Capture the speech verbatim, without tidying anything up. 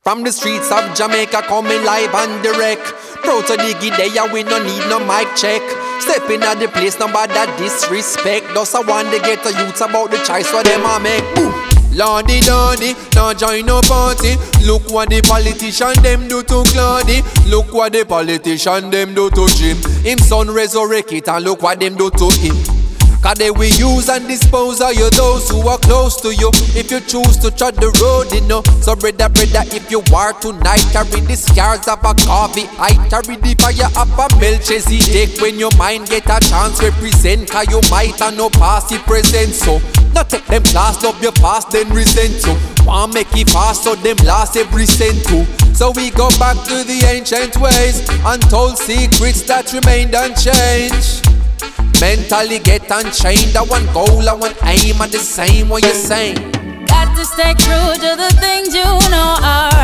From the streets of Jamaica coming live and direct. Proud to dig it there, we no need no mic check. Stepping at the place, nobody disrespect. Just I want to get the youths about the choice what them a make. Boom. Lordy Donny, now join no party. Look what the politician them do to Claudy. Look what the politician them do to Jim. Him son resurrect it and look what them do to him. Cause they will use and dispose of you, those who are close to you. If you choose to tread the road, you know. So brother, brother, if you are tonight, carry the scars of a coffee. I carry the fire of a Melchizedek. When your mind get a chance, represent. Cause you might have no past, it present. So not take them class, love your past, then resent to. Want make it fast, so them last every cent too. So we go back to the ancient ways, untold secrets that remained unchanged. Mentally get unchained. I want goal, I want aim, and the same what you're saying. Got to stay true to the things you know are